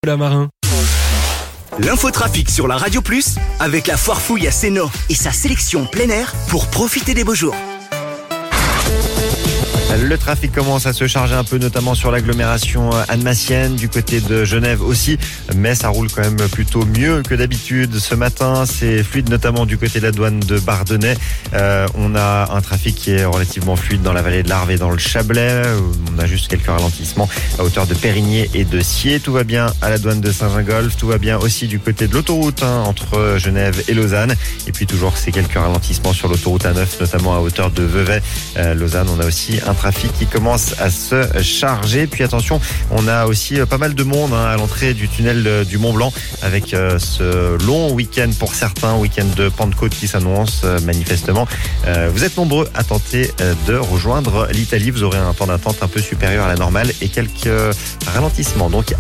la Marin. L'infotrafic sur la Radio Plus avec la Foire Fouille à Sénaux et sa sélection plein air pour profiter des beaux jours. Le trafic commence à se charger un peu, notamment sur l'agglomération annemassienne, du côté de Genève aussi, mais ça roule quand même plutôt mieux que d'habitude. Ce matin, c'est fluide, notamment du côté de la douane de Bardonnay. On a un trafic qui est relativement fluide dans la vallée de l'Arve et dans le Chablais. On a juste quelques ralentissements à hauteur de Périgné et de Sciez. Tout va bien à la douane de Saint-Gingolph. Tout va bien aussi du côté de l'autoroute entre Genève et Lausanne. Et puis toujours ces quelques ralentissements sur l'autoroute A9, notamment à hauteur de Vevey. Lausanne, on a aussi un trafic qui commence à se charger. Puis attention, on a aussi pas mal de monde à l'entrée du tunnel du Mont-Blanc avec ce long week-end pour certains, week-end de Pentecôte qui s'annonce manifestement. Vous êtes nombreux à tenter de rejoindre l'Italie. Vous aurez un temps d'attente un peu supérieur à la normale et quelques ralentissements donc